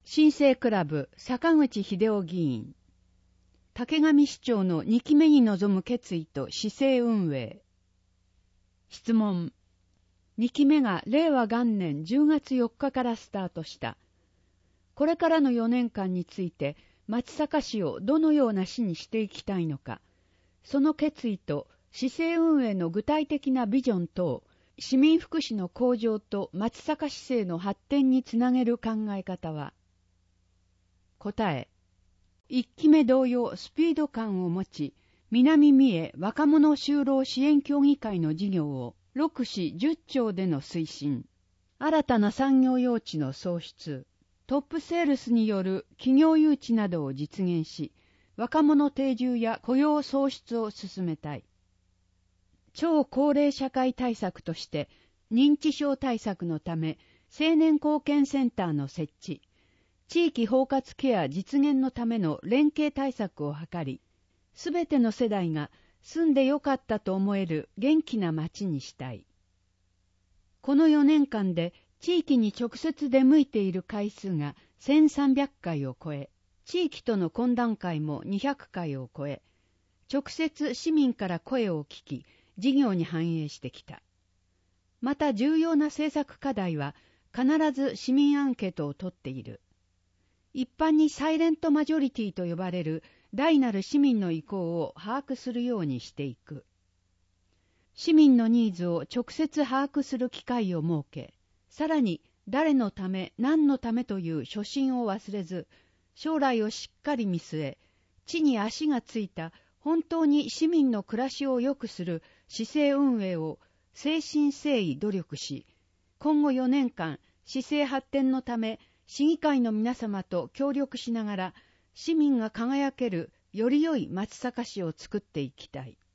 新生クラブ坂口秀夫議員。竹上市長の2期目に臨む決意と市政運営。質問。2期目が令和元年10月4日からスタートした。これからの4年間について松阪市をどのような市にしていきたいのか、その決意と市政運営の具体的なビジョン等、市民福祉の向上と松阪市政の発展につなげる考え方は。答え。1期目同様スピード感を持ち、南三重若者就労支援協議会の事業を6市10町での推進、新たな産業用地の創出、トップセールスによる企業誘致などを実現し、若者定住や雇用創出を進めたい。超高齢社会対策として、認知症対策のため、青年貢献センターの設置、地域包括ケア実現のための連携対策を図り、すべての世代が住んでよかったと思える元気な街にしたい。この4年間で地域に直接出向いている回数が1300回を超え、地域との懇談会も200回を超え、直接市民から声を聞き、事業に反映してきた。また重要な政策課題は必ず市民アンケートを取っている。一般にサイレントマジョリティと呼ばれる大なる市民の意向を把握するようにしていく。市民のニーズを直接把握する機会を設け、さらに誰のため何のためという初心を忘れず、将来をしっかり見据え、地に足がついた本当に市民の暮らしを良くする市政運営を誠心誠意努力し、今後4年間市政発展のため市議会の皆様と協力しながら市民が輝けるより良い松阪市を作っていきたい。